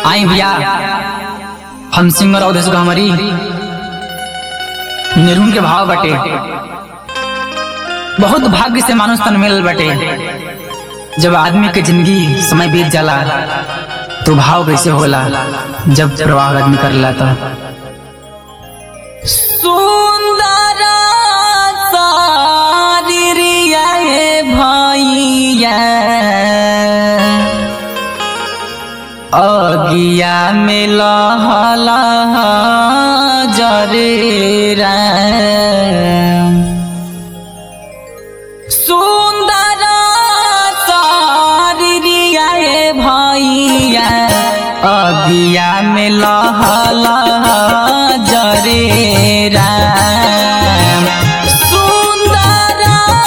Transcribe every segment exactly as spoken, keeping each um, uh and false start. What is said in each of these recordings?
आई भैया हम सिंगर अवधेश गहमरी निर्गुण के भाव बटे बहुत भाग्य से मानुष तन मिल बटे। जब आदमी के जिंदगी समय बीत जाला तो भाव कैसे होला जब प्रवाह आदमी कर लाता। सुंदर सारिया भैया अगिया में लहला जरे सुंदर सारिया भैया अगिया में लहला जरे सुंदर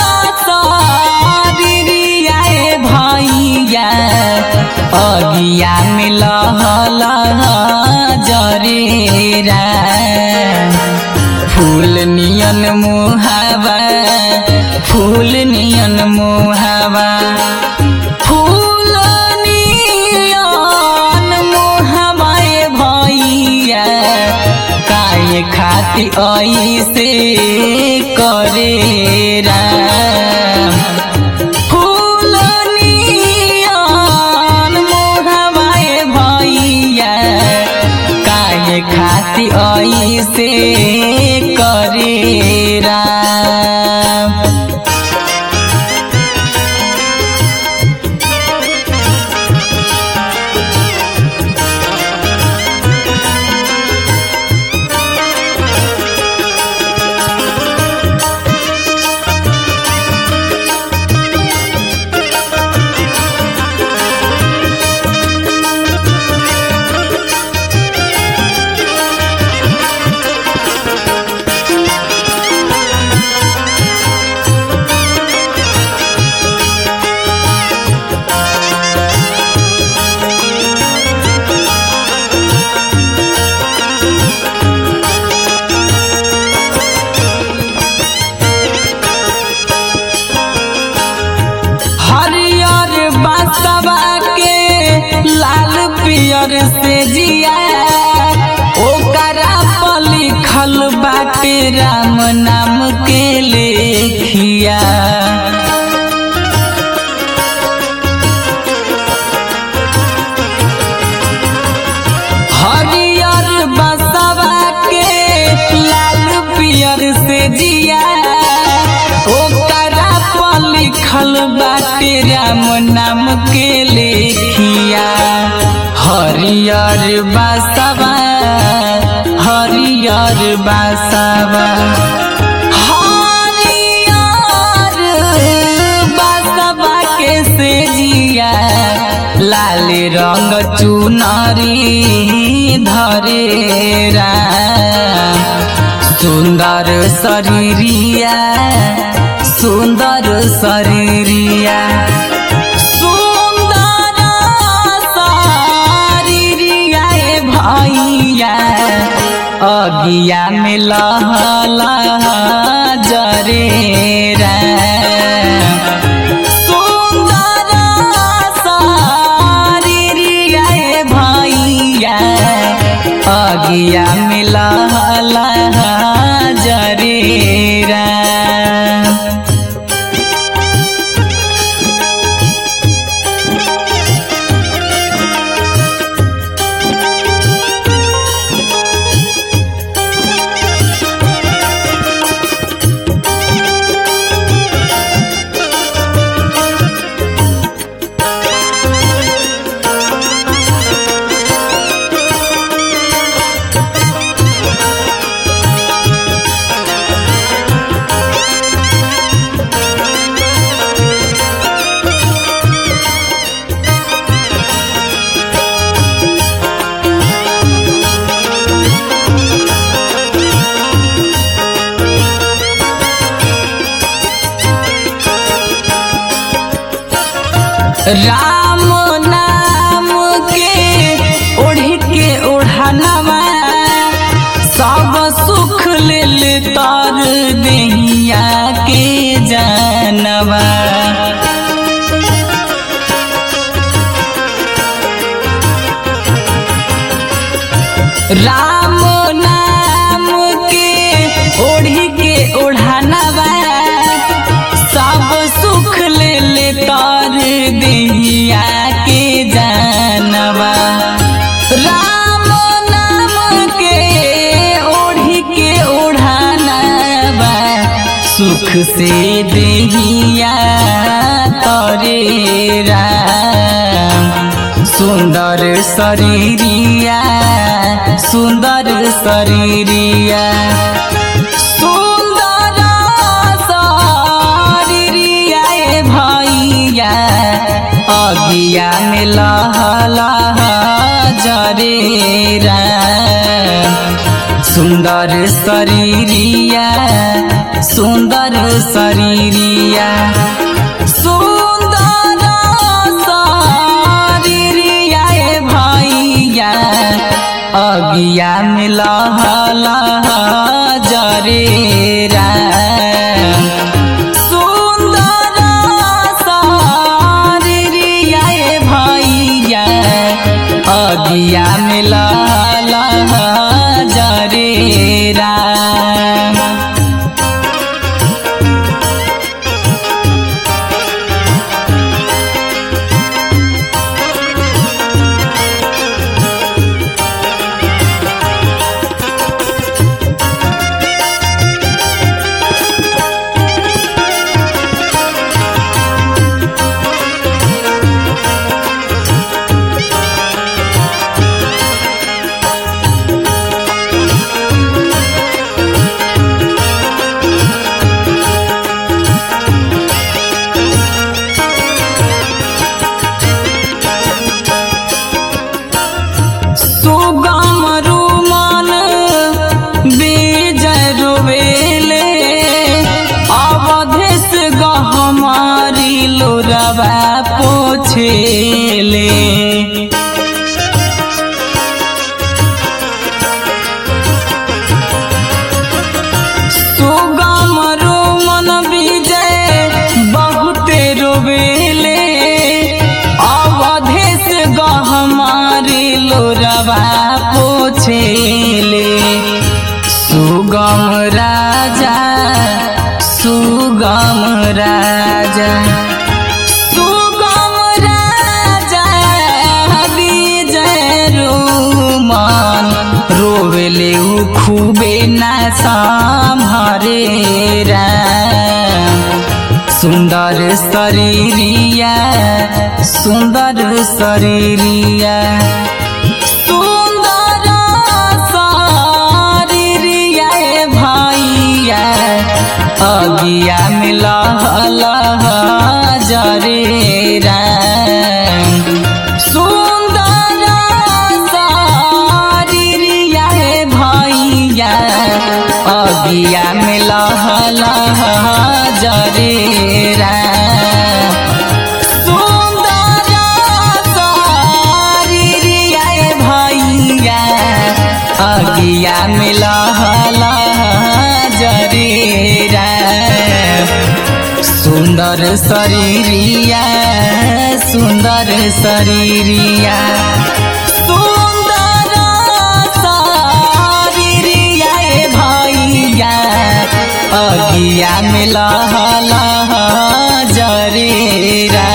सारिया भैया अगिया में लहला जरे फूल नियन मुहावा फूल नियन मुहावा फूल नियन मुहावा भैया काहे खाती ऐसे करे राम फूल नियन मुहावा भैया काहे खाती ऐसे करे राम। लाल पियर से जिया ओकरा पर लिखल बाटे राम नाम के लेखिया हरियर बसवा के लाल पियर से जिया ओकरा पर लिखल बाटे राम नाम के लेखिया हरियर बसवा हरियर बसवा हरियर बसवा के से जिया लाल रंग चुनरी धरे राम सुंदर शरीरिया सुंदर शरीरिया सुंदर शरीरिया भैया अगिया में लहला जरे सुंदर शरीरिया भैया अगिया में लहला जरे राम नाम के ओढ़ी के ओढ़नवा सब सुख लेल तर देहिया के जानवा राम नाम के ओढ़ी के ओढ़ानवा सब सुख ले ले तर देहिया के जानवा। राम नाम के ओढ़ी के ओढ़ानवा सुख से देहिया तरे राम। सुंदर शरीरिया सुंदर शरीरिया सुंदर शरीरिया ए भैया अगिया में लह लह जरे राम। सुंदर शरीरिया सुंदर शरीरिया सुंदर शरीरिया ए भैया अगिया में लह लह जरे राम। सुंदर शरीरिया ए भैया अगिया में लह लह जरे राम। सुगम रुमन विजय रोवेले अवधेश गहमारी लोरवा पोछेले। सुगम रुमन विजय बहुते रोवेले अवधेश गहमारी लोरवा पोछेले। सुगम राजा सुगम राजा सुगम राजा विजय रुमन रोवेले उ खूबे ना संभरे राम। सुंदर शरीरिया सुंदर शरीरिया सुंदर शरीरिया ए भैया अगिया में लह लह जरे राम। सुंदर शरीरिया ए भैया अगिया में लह लह जरे राम। सुंदर शरीरिया ए भैया अगिया में लह लह जरे राम। सुंदर शरीरिया सुंदर शरीरिया सुंदर शरीरिया ए भैया अगिया में लह लह जरे राम।